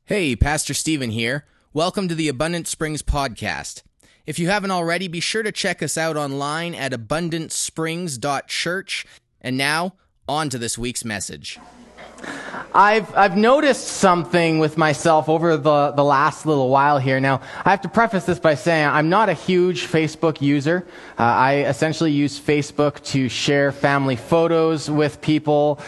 Hey, Pastor Stephen here. Welcome to the Abundant Springs podcast. If you haven't already, be sure to check us out online at abundantsprings.church. And now, on to this week's message. I've noticed something with myself over the last little while here. Now, I have to preface this by saying I'm not a huge Facebook user. I essentially use Facebook to share family photos with people,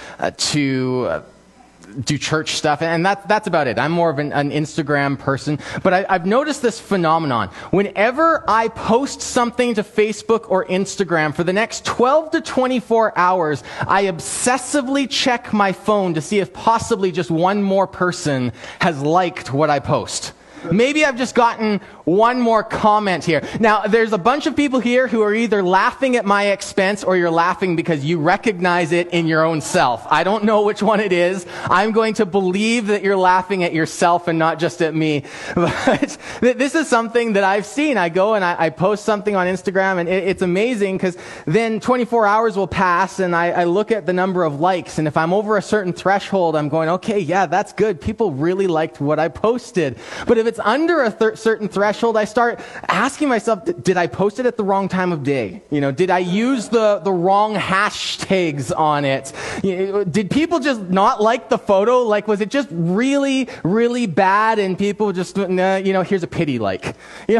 to do church stuff, and that's about it. I'm more of an Instagram person, but I've noticed this phenomenon. Whenever I post something to Facebook or Instagram for the next 12 to 24 hours, I obsessively check my phone to see if possibly just one more person has liked what I post. Maybe I've just gotten one more comment here. Now, there's a bunch of people here who are either laughing at my expense or you're laughing because you recognize it in your own self. I don't know which one it is. I'm going to believe that you're laughing at yourself and not just at me. But this is something that I've seen. I go and I post something on Instagram, and it's amazing because then 24 hours will pass and I look at the number of likes. And if I'm over a certain threshold, I'm going, okay, yeah, that's good. People really liked what I posted. But if it's under a certain threshold, I start asking myself, did I post it at the wrong time of day? Did I use the wrong hashtags on it? Did people just not like the photo? Like, was it just really, really bad and people just, here's a pity like?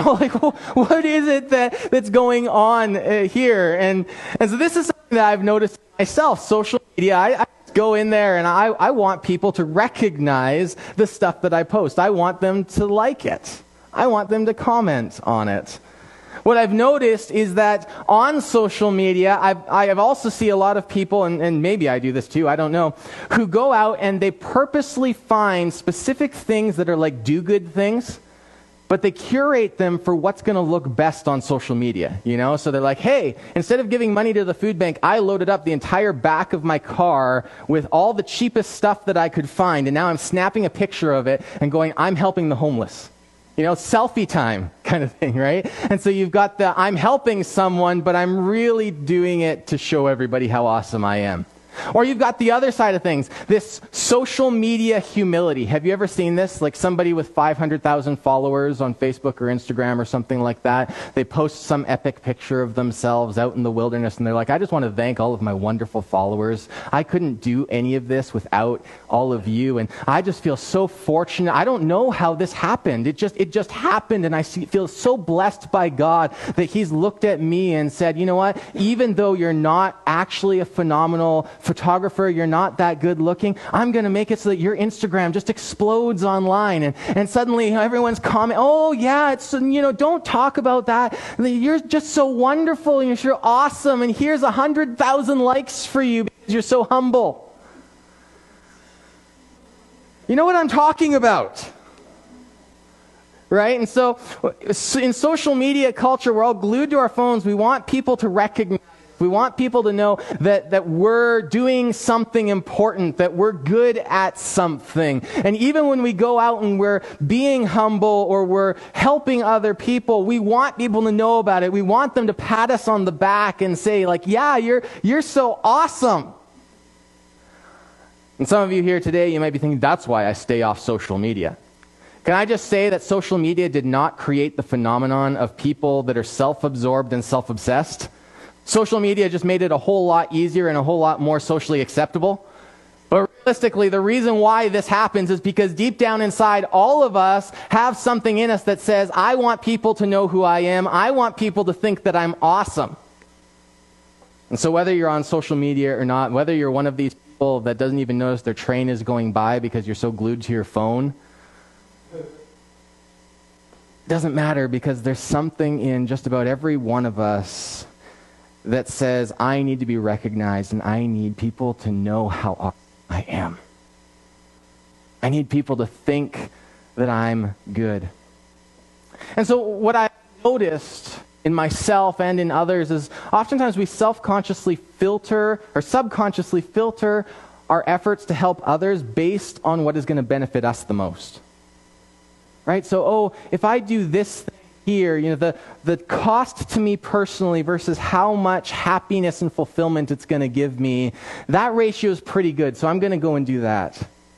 What is it that's going on here? And so this is something that I've noticed myself. Social media, I go in there and I want people to recognize the stuff that I post. I want them to like it. I want them to comment on it. What I've noticed is that on social media, I have also see a lot of people, and maybe I do this too, I don't know, who go out and they purposely find specific things that are like do-good things, but they curate them for what's going to look best on social media, So they're like, hey, instead of giving money to the food bank, I loaded up the entire back of my car with all the cheapest stuff that I could find, and now I'm snapping a picture of it and going, I'm helping the homeless. Selfie time kind of thing, right? And so you've got the, I'm helping someone, but I'm really doing it to show everybody how awesome I am. Or you've got the other side of things, this social media humility. Have you ever seen this? Like somebody with 500,000 followers on Facebook or Instagram or something like that. They post some epic picture of themselves out in the wilderness and they're like, I just want to thank all of my wonderful followers. I couldn't do any of this without all of you. And I just feel so fortunate. I don't know how this happened. It just happened, and I feel so blessed by God that He's looked at me and said, you know what? Even though you're not actually a phenomenal photographer, you're not that good looking, I'm going to make it so that your Instagram just explodes online, and suddenly everyone's commenting, oh yeah, it's, don't talk about that. You're just so wonderful, and you're awesome, and here's 100,000 likes for you because you're so humble. You know what I'm talking about? Right? And so in social media culture, we're all glued to our phones. We want people to recognize. We want people to know that we're doing something important, that we're good at something. And even when we go out and we're being humble or we're helping other people, we want people to know about it. We want them to pat us on the back and say, like, yeah, you're so awesome. And some of you here today, you might be thinking, that's why I stay off social media. Can I just say that social media did not create the phenomenon of people that are self-absorbed and self-obsessed? Social media just made it a whole lot easier and a whole lot more socially acceptable. But realistically, the reason why this happens is because deep down inside, all of us have something in us that says, I want people to know who I am. I want people to think that I'm awesome. And so whether you're on social media or not, whether you're one of these people that doesn't even notice their train is going by because you're so glued to your phone, it doesn't matter, because there's something in just about every one of us that says, I need to be recognized and I need people to know how awesome I am. I need people to think that I'm good. And so what I noticed in myself and in others is oftentimes we self-consciously filter or subconsciously filter our efforts to help others based on what is going to benefit us the most. Right? So, if I do this thing here, the cost to me personally versus how much happiness and fulfillment it's going to give me, that ratio is pretty good, so I'm going to go and do that.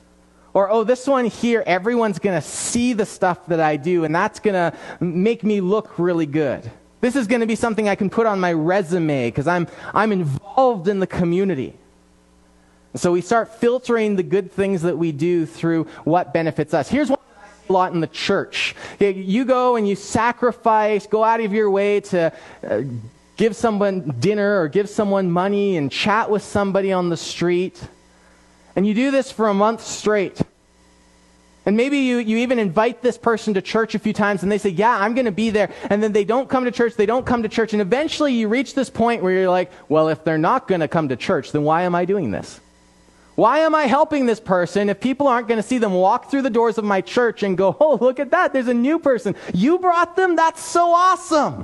Or, oh, this one here, everyone's going to see the stuff that I do, and that's going to make me look really good. This is going to be something I can put on my resume because I'm involved in the community. So we start filtering the good things that we do through what benefits us. Here's one that I see a lot in the church. You go and you sacrifice, go out of your way to give someone dinner or give someone money and chat with somebody on the street. And you do this for a month straight. And maybe you even invite this person to church a few times and they say, yeah, I'm going to be there. And then they don't come to church, and eventually you reach this point where you're like, well, if they're not going to come to church, then why am I doing this? Why am I helping this person if people aren't going to see them walk through the doors of my church and go, oh, look at that, there's a new person. You brought them? That's so awesome.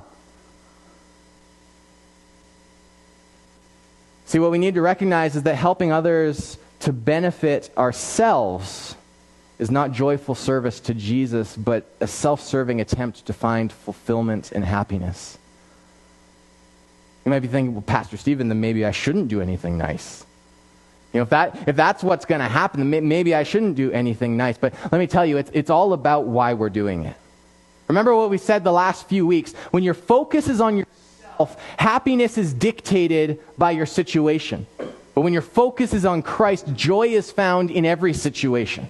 See, what we need to recognize is that helping others to benefit ourselves is not joyful service to Jesus, but a self-serving attempt to find fulfillment and happiness. You might be thinking, well, Pastor Stephen, then maybe I shouldn't do anything nice. You know, if that's what's going to happen, then maybe I shouldn't do anything nice. But let me tell you, it's all about why we're doing it. Remember what we said the last few weeks. When your focus is on yourself, happiness is dictated by your situation. But when your focus is on Christ, joy is found in every situation.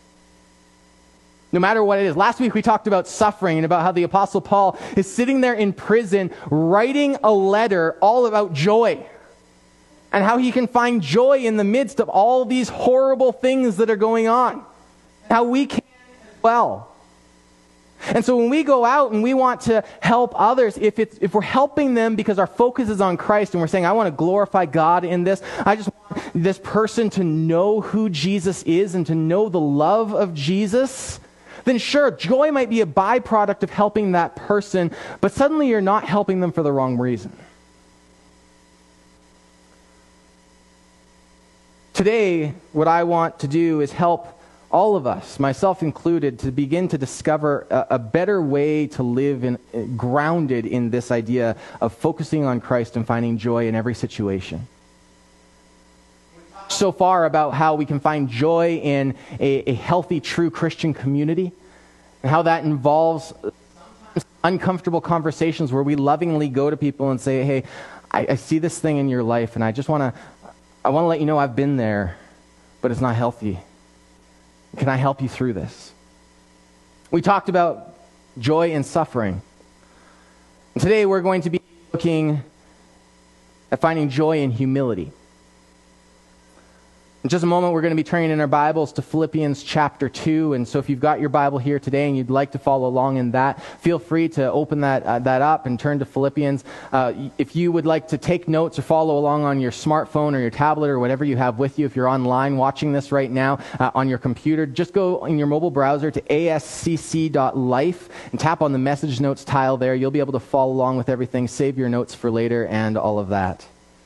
No matter what it is. Last week we talked about suffering and about how the Apostle Paul is sitting there in prison writing a letter all about joy. And how he can find joy in the midst of all these horrible things that are going on. How we can as well. And so when we go out and we want to help others, if we're helping them because our focus is on Christ and we're saying, I want to glorify God in this, I just want this person to know who Jesus is and to know the love of Jesus, then sure, joy might be a byproduct of helping that person, but suddenly you're not helping them for the wrong reason. Today, what I want to do is help all of us, myself included, to begin to discover a better way to live grounded in this idea of focusing on Christ and finding joy in every situation. We've talked so far about how we can find joy in a healthy, true Christian community, and how that involves sometimes uncomfortable conversations where we lovingly go to people and say, hey, I see this thing in your life, and I want to let you know I've been there, but it's not healthy. Can I help you through this? We talked about joy and suffering. And today we're going to be looking at finding joy in humility. In just a moment, we're going to be turning in our Bibles to Philippians chapter 2. And so if you've got your Bible here today and you'd like to follow along in that, feel free to open that up and turn to Philippians. If you would like to take notes or follow along on your smartphone or your tablet or whatever you have with you, if you're online watching this right now on your computer, just go in your mobile browser to ascc.life and tap on the message notes tile there. You'll be able to follow along with everything, save your notes for later, and all of that.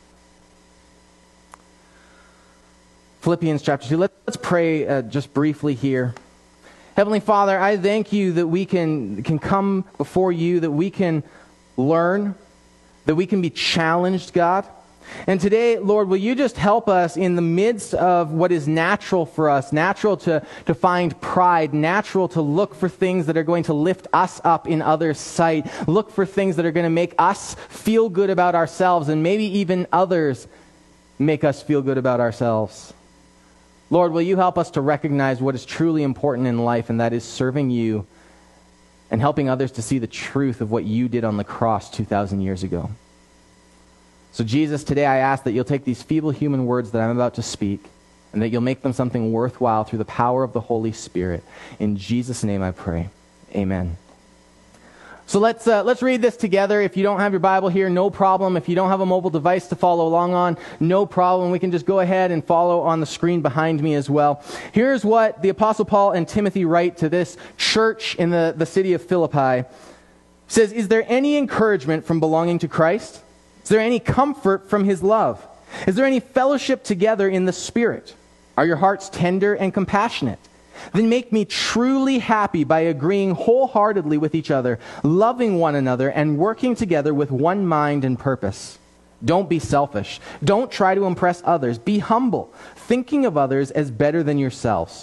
Philippians chapter 2. Let's pray just briefly here. Heavenly Father, I thank you that we can come before you, that we can learn, that we can be challenged, God. And today, Lord, will you just help us in the midst of what is natural for us, natural to find pride, natural to look for things that are going to lift us up in others' sight, look for things that are going to make us feel good about ourselves, and maybe even others make us feel good about ourselves. Lord, will you help us to recognize what is truly important in life, and that is serving you and helping others to see the truth of what you did on the cross 2,000 years ago. So Jesus, today I ask that you'll take these feeble human words that I'm about to speak and that you'll make them something worthwhile through the power of the Holy Spirit. In Jesus' name I pray. Amen. So let's read this together. If you don't have your Bible here, no problem. If you don't have a mobile device to follow along on, no problem. We can just go ahead and follow on the screen behind me as well. Here's what the Apostle Paul and Timothy write to this church in the city of Philippi. It says, "Is there any encouragement from belonging to Christ? Is there any comfort from his love? Is there any fellowship together in the Spirit? Are your hearts tender and compassionate? Then make me truly happy by agreeing wholeheartedly with each other, loving one another, and working together with one mind and purpose. Don't be selfish. Don't try to impress others. Be humble, thinking of others as better than yourselves.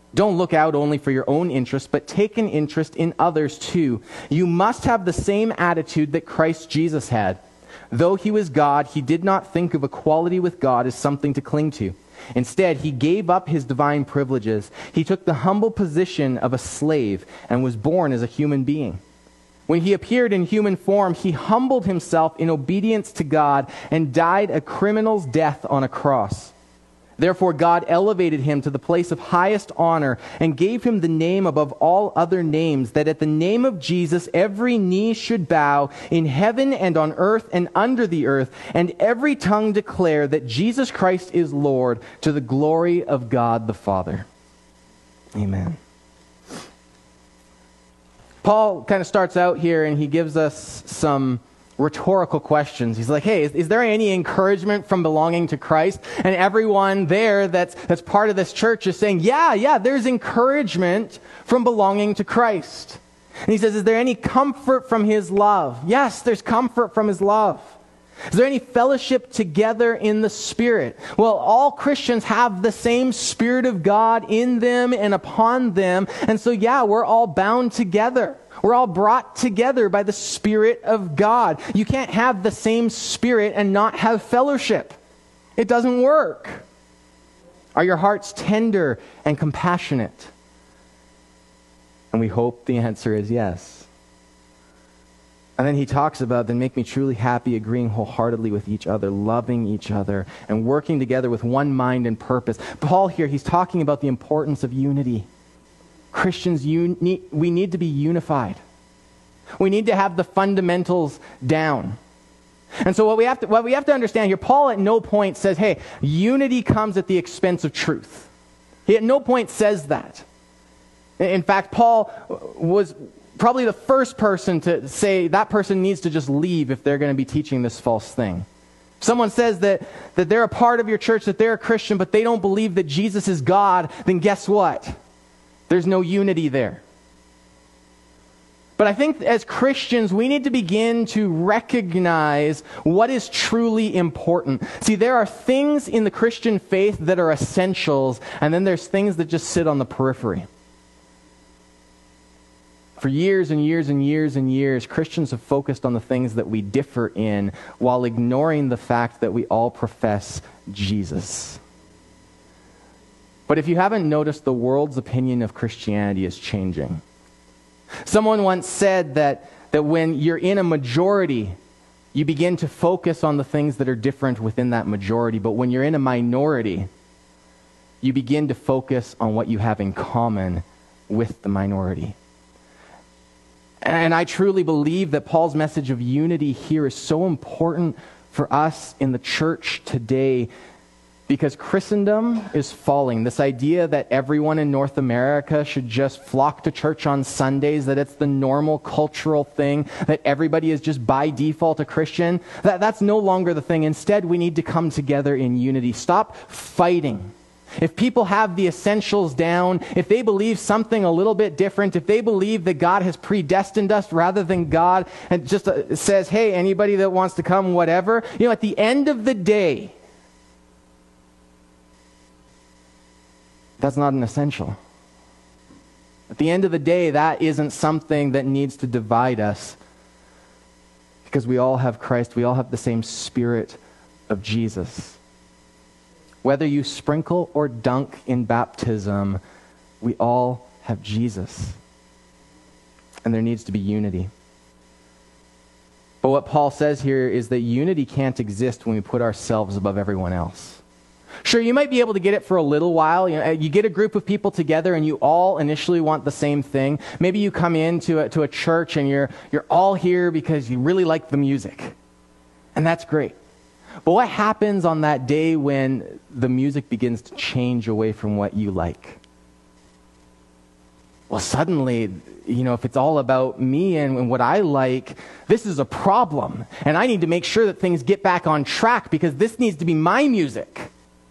Don't look out only for your own interest, but take an interest in others too. You must have the same attitude that Christ Jesus had. Though he was God, he did not think of equality with God as something to cling to. Instead, he gave up his divine privileges. He took the humble position of a slave and was born as a human being. When he appeared in human form, he humbled himself in obedience to God and died a criminal's death on a cross. Therefore, God elevated him to the place of highest honor and gave him the name above all other names, that at the name of Jesus every knee should bow in heaven and on earth and under the earth, and every tongue declare that Jesus Christ is Lord, to the glory of God the Father. Amen. Paul kind of starts out here and he gives us some rhetorical questions. He's like, hey, is there any encouragement from belonging to Christ? And everyone there that's part of this church is saying, yeah, there's encouragement from belonging to Christ. And he says, is there any comfort from his love? Yes, there's comfort from his love. Is there any fellowship together in the Spirit? Well, all Christians have the same Spirit of God in them and upon them. And so, we're all bound together. We're all brought together by the Spirit of God. You can't have the same Spirit and not have fellowship. It doesn't work. Are your hearts tender and compassionate? And we hope the answer is yes. And then he talks about, then make me truly happy, agreeing wholeheartedly with each other, loving each other, and working together with one mind and purpose. Paul here, he's talking about the importance of unity. Christians, we need to be unified. We need to have the fundamentals down. And so what we have to understand here, Paul at no point says, hey, unity comes at the expense of truth. He at no point says that. In fact, Paul was probably the first person to say that person needs to just leave if they're going to be teaching this false thing. If someone says that they're a part of your church, that they're a Christian, but they don't believe that Jesus is God, then guess what? There's no unity there. But I think as Christians, we need to begin to recognize what is truly important. See, there are things in the Christian faith that are essentials, and then there's things that just sit on the periphery. For years and years and years and years, Christians have focused on the things that we differ in while ignoring the fact that we all profess Jesus. But if you haven't noticed, the world's opinion of Christianity is changing. Someone once said that when you're in a majority, you begin to focus on the things that are different within that majority. But when you're in a minority, you begin to focus on what you have in common with the minority. And I truly believe that Paul's message of unity here is so important for us in the church today, because Christendom is falling. This idea that everyone in North America should just flock to church on Sundays, that it's the normal cultural thing, that everybody is just by default a Christian, that's no longer the thing. Instead, we need to come together in unity. Stop fighting. If people have the essentials down, if they believe something a little bit different, if they believe that God has predestined us rather than God and just says, hey, anybody that wants to come, whatever, at the end of the day, that's not an essential. At the end of the day, that isn't something that needs to divide us, because we all have Christ. We all have the same Spirit of Jesus. Whether you sprinkle or dunk in baptism, we all have Jesus. And there needs to be unity. But what Paul says here is that unity can't exist when we put ourselves above everyone else. Sure, you might be able to get it for a little while. You get a group of people together and you all initially want the same thing. Maybe you come into a church and you're all here because you really like the music. And that's great. But what happens on that day when the music begins to change away from what you like? Well, suddenly, if it's all about me and what I like, this is a problem. And I need to make sure that things get back on track because this needs to be my music.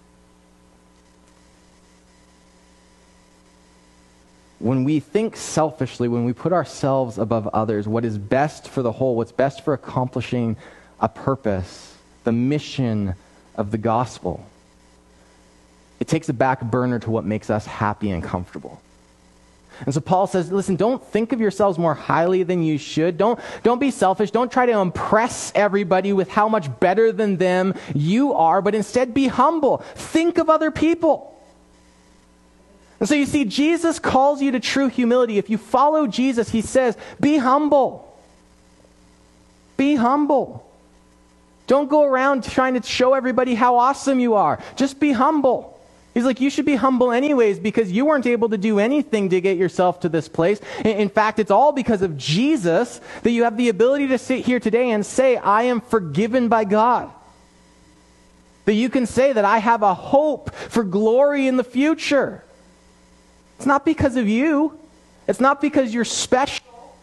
When we think selfishly, when we put ourselves above others, what is best for the whole, what's best for accomplishing a purpose, the mission of the gospel, It takes a back burner to what makes us happy and comfortable. And so Paul says, listen, don't think of yourselves more highly than you should. Don't be selfish. Don't try to impress everybody with how much better than them you are, but instead be humble. Think of other people. And so you see, Jesus calls you to true humility. If you follow Jesus, he says, be humble. Be humble. Don't go around trying to show everybody how awesome you are. Just be humble. He's like, you should be humble anyways because you weren't able to do anything to get yourself to this place. In fact, it's all because of Jesus that you have the ability to sit here today and say, I am forgiven by God. That you can say that I have a hope for glory in the future. It's not because of you. It's not because you're special.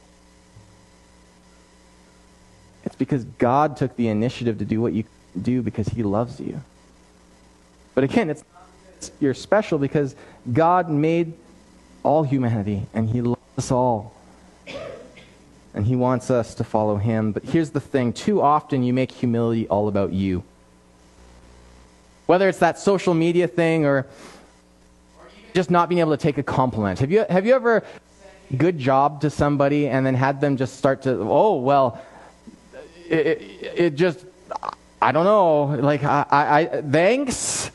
It's because God took the initiative to do what you do because he loves you. But again, it's you're special because God made all humanity and he loves us all. And he wants us to follow him. But here's the thing. Too often you make humility all about you. Whether it's that social media thing or just not being able to take a compliment. Have you ever said good job to somebody and then had them just start to, oh, well, it just, I don't know, like, I thanks.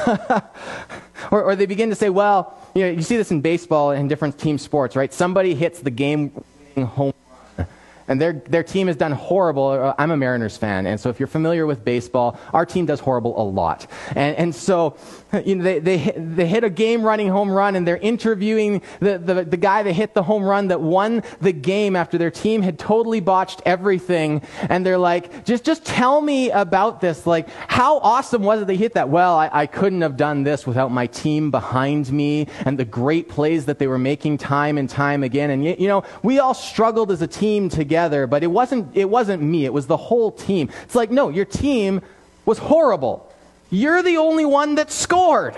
or they begin to say, well, you see this in baseball and different team sports, right? Somebody hits the game-winning home run, and their team has done horrible. I'm a Mariners fan, and so if you're familiar with baseball, our team does horrible a lot. And so they hit a game-running home run, and they're interviewing the guy that hit the home run that won the game after their team had totally botched everything. And they're like, just tell me about this. Like, how awesome was it they hit that? Well, I couldn't have done this without my team behind me and the great plays that they were making time and time again. And we all struggled as a team together, but it wasn't me. It was the whole team. It's like, no, your team was horrible. You're the only one that scored.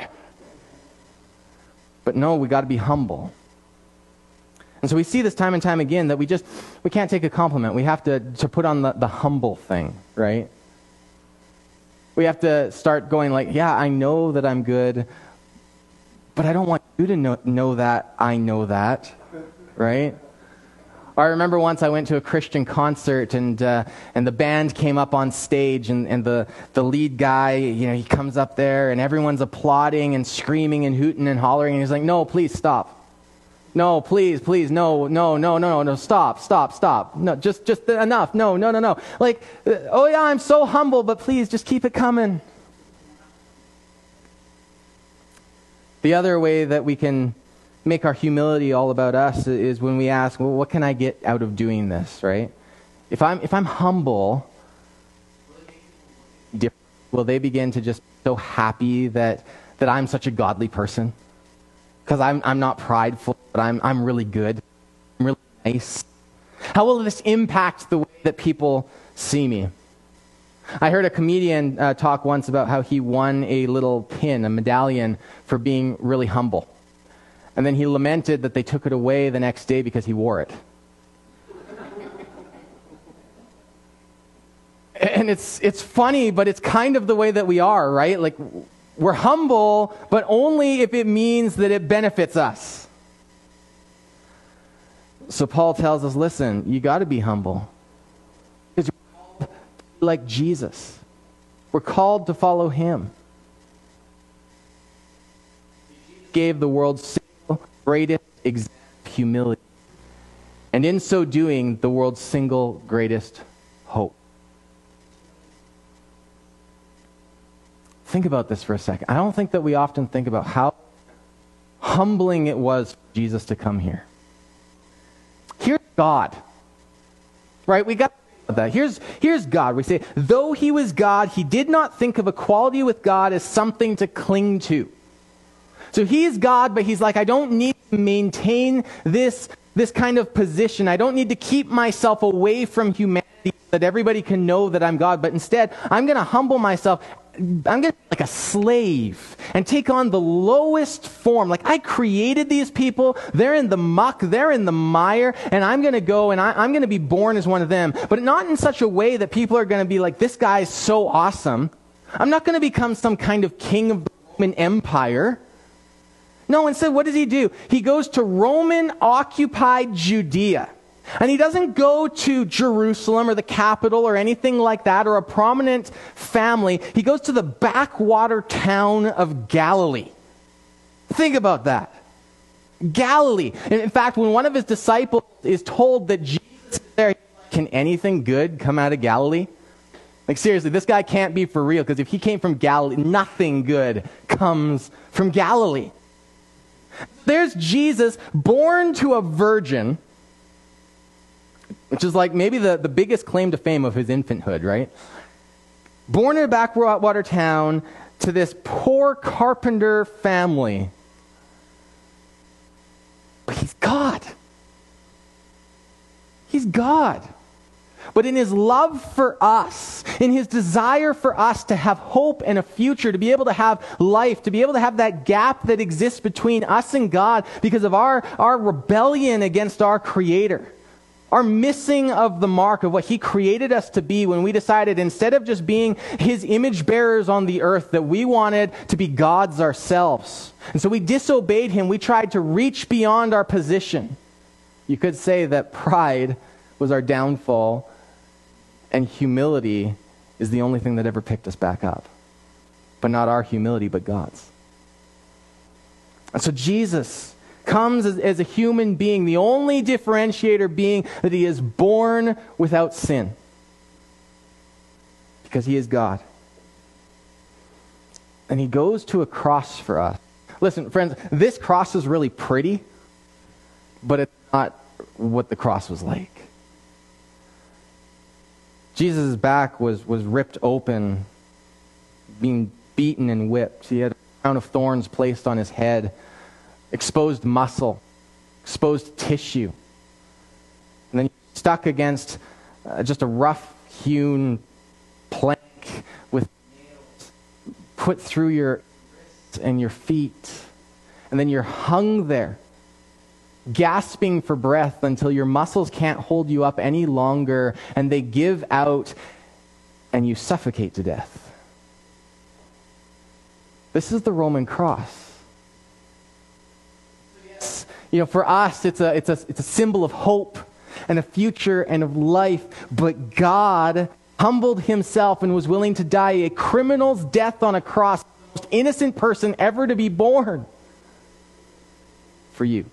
But no, we got to be humble. And so we see this time and time again that we can't take a compliment. We have to put on the humble thing, right? We have to start going like, yeah, I know that I'm good, but I don't want you to know that I know that, right? I remember once I went to a Christian concert and the band came up on stage and the lead guy, he comes up there and everyone's applauding and screaming and hooting and hollering and he's like, no, please stop. No, please, no, stop. No, just enough. No. Like, oh yeah, I'm so humble, but please just keep it coming. The other way that we can make our humility all about us is when we ask, well, what can I get out of doing this, right? If I'm humble, will they begin to just be so happy that I'm such a godly person? Because I'm not prideful, but I'm really good. I'm really nice. How will this impact the way that people see me? I heard a comedian talk once about how he won a little pin, a medallion, for being really humble. And then he lamented that they took it away the next day because he wore it. And it's funny, but it's kind of the way that we are, right? Like, we're humble, but only if it means that it benefits us. So Paul tells us, listen, you got to be humble. Because we're called to be like Jesus. We're called to follow him. He gave the world's greatest example of humility. And in so doing, the world's single greatest hope. Think about this for a second. I don't think that we often think about how humbling it was for Jesus to come here. Here's God. Right? We got that. Here's God. We say, though he was God, he did not think of equality with God as something to cling to. So he's God, but he's like, I don't need to maintain this kind of position. I don't need to keep myself away from humanity so that everybody can know that I'm God. But instead, I'm going to humble myself. I'm going to be like a slave and take on the lowest form. Like, I created these people. They're in the muck. They're in the mire. And I'm going to go and I'm going to be born as one of them. But not in such a way that people are going to be like, this guy's so awesome. I'm not going to become some kind of king of the world Roman Empire. No, instead, what does he do? He goes to Roman-occupied Judea. And he doesn't go to Jerusalem or the capital or anything like that or a prominent family. He goes to the backwater town of Galilee. Think about that. Galilee. In fact, when one of his disciples is told that Jesus is there, can anything good come out of Galilee? Like seriously, this guy can't be for real, because if he came from Galilee, nothing good comes from Galilee. There's Jesus, born to a virgin, which is like maybe the biggest claim to fame of his infanthood, right? Born in a backwater town to this poor carpenter family. But he's God. He's God. But in his love for us, in his desire for us to have hope and a future, to be able to have life, to be able to have that gap that exists between us and God because of our rebellion against our Creator, our missing of the mark of what he created us to be when we decided instead of just being his image bearers on the earth, that we wanted to be gods ourselves. And so we disobeyed him. We tried to reach beyond our position. You could say that pride was our downfall, and humility is the only thing that ever picked us back up. But not our humility, but God's. And so Jesus comes as a human being, the only differentiator being that he is born without sin. Because he is God. And he goes to a cross for us. Listen, friends, this cross is really pretty, but it's not what the cross was like. Jesus' back was ripped open, being beaten and whipped. He had a crown of thorns placed on his head, exposed muscle, exposed tissue. And then stuck against just a rough-hewn plank with nails put through your wrists and your feet. And then you're hung there, gasping for breath until your muscles can't hold you up any longer and they give out and you suffocate to death. This is the Roman cross. You know, for us, it's a symbol of hope and a future and of life. But God humbled himself and was willing to die a criminal's death on a cross, the most innocent person ever to be born, for you.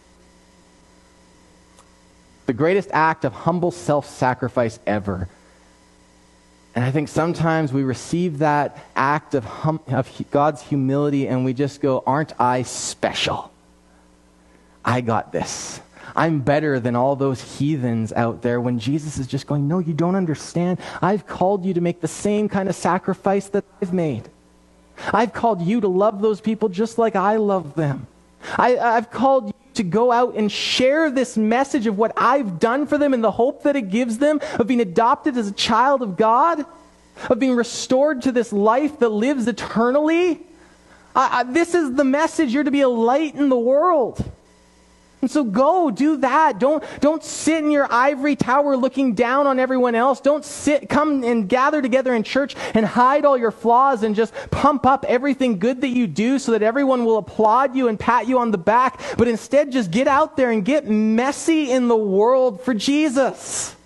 The greatest act of humble self-sacrifice ever. And I think sometimes we receive that act of God's humility and we just go, aren't I special? I got this. I'm better than all those heathens out there, when Jesus is just going, no, you don't understand. I've called you to make the same kind of sacrifice that I've made. I've called you to love those people just like I love them. I've called you to go out and share this message of what I've done for them and the hope that it gives them of being adopted as a child of God, of being restored to this life that lives eternally. This is the message. You're to be a light in the world. And so go do that. Don't sit in your ivory tower looking down on everyone else. Don't come and gather together in church and hide all your flaws and just pump up everything good that you do so that everyone will applaud you and pat you on the back. But instead, just get out there and get messy in the world for Jesus.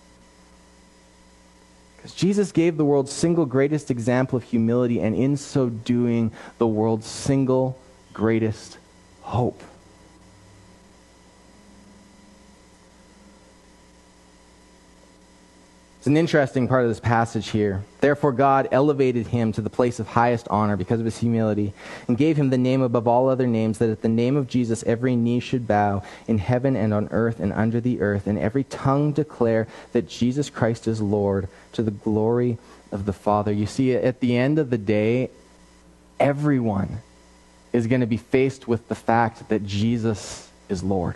Because Jesus gave the world's single greatest example of humility, and in so doing, the world's single greatest hope. It's an interesting part of this passage here. Therefore God elevated him to the place of highest honor because of his humility, and gave him the name above all other names, that at the name of Jesus every knee should bow, in heaven and on earth and under the earth, and every tongue declare that Jesus Christ is Lord, to the glory of the Father. You see, at the end of the day, everyone is going to be faced with the fact that Jesus is Lord.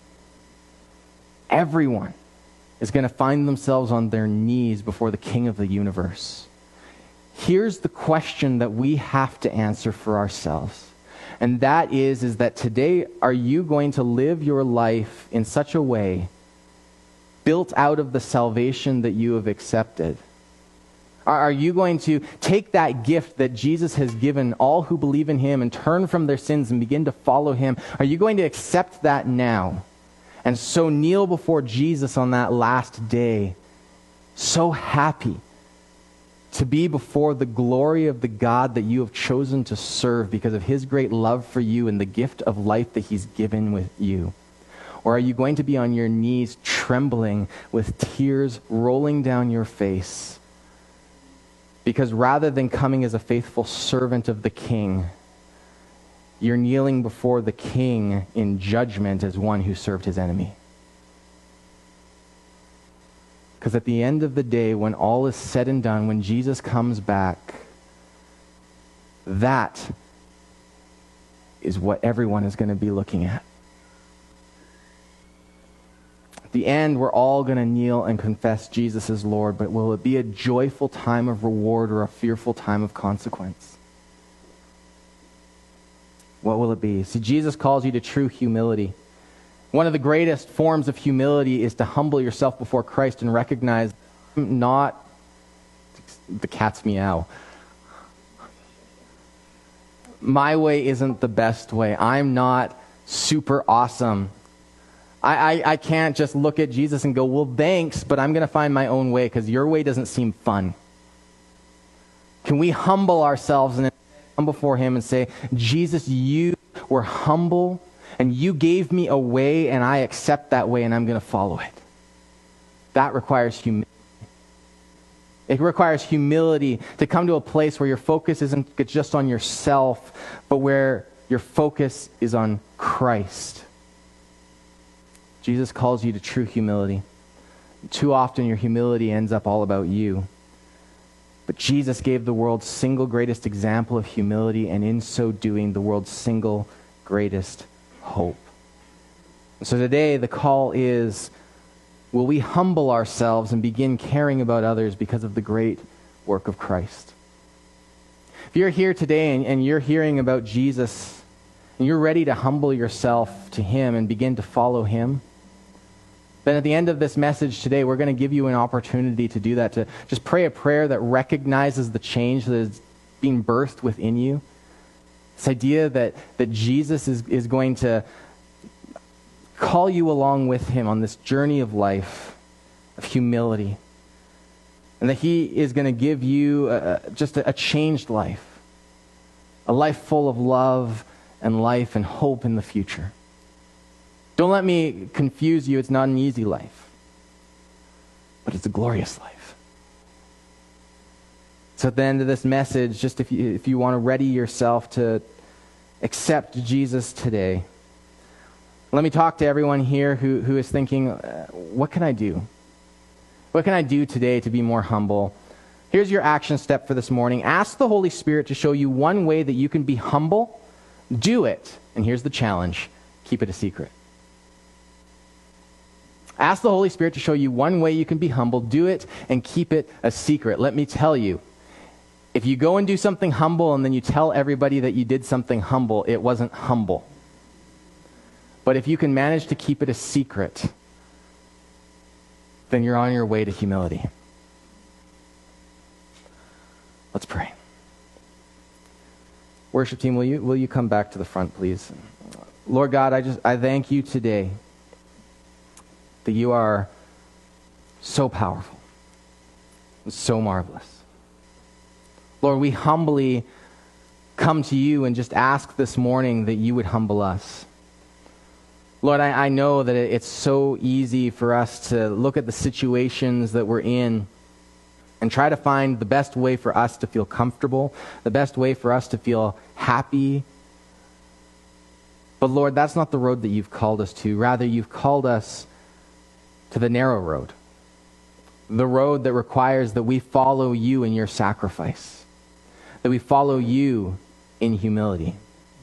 Everyone is going to find themselves on their knees before the King of the universe. Here's the question that we have to answer for ourselves. And that is that today, are you going to live your life in such a way, built out of the salvation that you have accepted, Are you going to take that gift that Jesus has given all who believe in him and turn from their sins and begin to follow him? Are you going to accept that now? And so kneel before Jesus on that last day, so happy to be before the glory of the God that you have chosen to serve because of his great love for you and the gift of life that he's given with you? Or are you going to be on your knees trembling with tears rolling down your face? Because rather than coming as a faithful servant of the King, you're kneeling before the King in judgment as one who served his enemy. Because at the end of the day, when all is said and done, when Jesus comes back, that is what everyone is going to be looking at. At the end, we're all going to kneel and confess Jesus as Lord, but will it be a joyful time of reward or a fearful time of consequence? What will it be? See, Jesus calls you to true humility. One of the greatest forms of humility is to humble yourself before Christ and recognize not the cat's meow. My way isn't the best way. I'm not super awesome. I can't just look at Jesus and go, well, thanks, but I'm going to find my own way because your way doesn't seem fun. Can we humble ourselves and come before him and say, Jesus, you were humble and you gave me a way and I accept that way and I'm going to follow it. That requires humility. It requires humility to come to a place where your focus isn't just on yourself, but where your focus is on Christ. Jesus calls you to true humility. Too often your humility ends up all about you. But Jesus gave the world's single greatest example of humility, and in so doing, the world's single greatest hope. So today the call is, will we humble ourselves and begin caring about others because of the great work of Christ? If you're here today and you're hearing about Jesus, and you're ready to humble yourself to him and begin to follow him, then at the end of this message today, we're going to give you an opportunity to do that, to just pray a prayer that recognizes the change that is being birthed within you. This idea that Jesus is going to call you along with him on this journey of life, of humility, and that he is going to give you just a changed life, a life full of love and life and hope in the future. Don't let me confuse you. It's not an easy life, but it's a glorious life. So at the end of this message, just if you want to ready yourself to accept Jesus today, let me talk to everyone here who is thinking, what can I do? What can I do today to be more humble? Here's your action step for this morning. Ask the Holy Spirit to show you one way that you can be humble. Do it. And here's the challenge. Keep it a secret. Ask the Holy Spirit to show you one way you can be humble. Do it and keep it a secret. Let me tell you, if you go and do something humble and then you tell everybody that you did something humble, it wasn't humble. But if you can manage to keep it a secret, then you're on your way to humility. Let's pray. Worship team, will you come back to the front, please? Lord God, I thank you today that you are so powerful and so marvelous. Lord, we humbly come to you and just ask this morning that you would humble us. Lord, I know that it's so easy for us to look at the situations that we're in and try to find the best way for us to feel comfortable, the best way for us to feel happy. But Lord, that's not the road that you've called us to. Rather, you've called us to the narrow road, the road that requires that we follow you in your sacrifice, that we follow you in humility.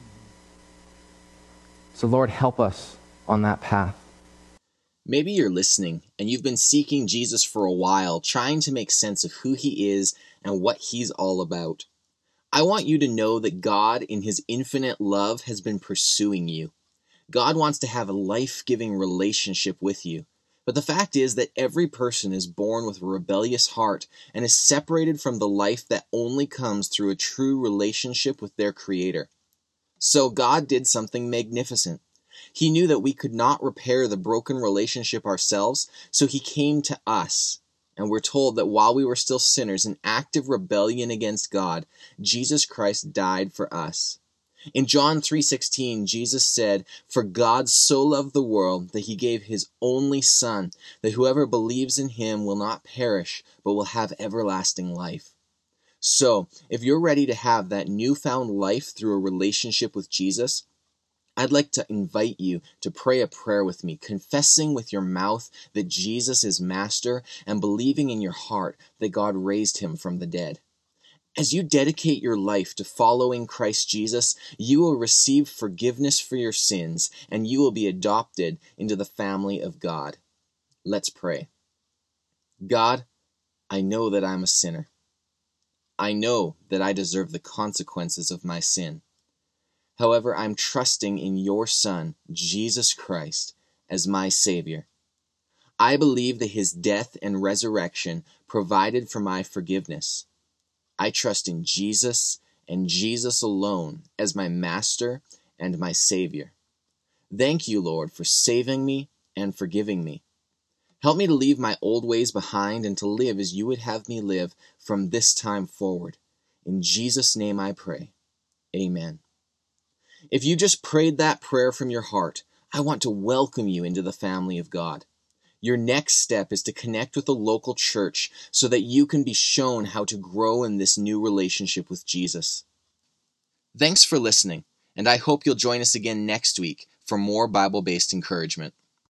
So Lord, help us on that path. Maybe you're listening and you've been seeking Jesus for a while, trying to make sense of who he is and what he's all about. I want you to know that God, in his infinite love, has been pursuing you. God wants to have a life-giving relationship with you. But the fact is that every person is born with a rebellious heart and is separated from the life that only comes through a true relationship with their Creator. So God did something magnificent. He knew that we could not repair the broken relationship ourselves, so He came to us. And we're told that while we were still sinners in active rebellion against God, Jesus Christ died for us. In John 3:16, Jesus said, "For God so loved the world that He gave His only Son, that whoever believes in Him will not perish, but will have everlasting life." So, if you're ready to have that newfound life through a relationship with Jesus, I'd like to invite you to pray a prayer with me, confessing with your mouth that Jesus is Master and believing in your heart that God raised Him from the dead. As you dedicate your life to following Christ Jesus, you will receive forgiveness for your sins and you will be adopted into the family of God. Let's pray. God, I know that I'm a sinner. I know that I deserve the consequences of my sin. However, I'm trusting in your Son, Jesus Christ, as my Savior. I believe that His death and resurrection provided for my forgiveness. I trust in Jesus and Jesus alone as my Master and my Savior. Thank you, Lord, for saving me and forgiving me. Help me to leave my old ways behind and to live as you would have me live from this time forward. In Jesus' name I pray. Amen. If you just prayed that prayer from your heart, I want to welcome you into the family of God. Your next step is to connect with a local church so that you can be shown how to grow in this new relationship with Jesus. Thanks for listening, and I hope you'll join us again next week for more Bible-based encouragement.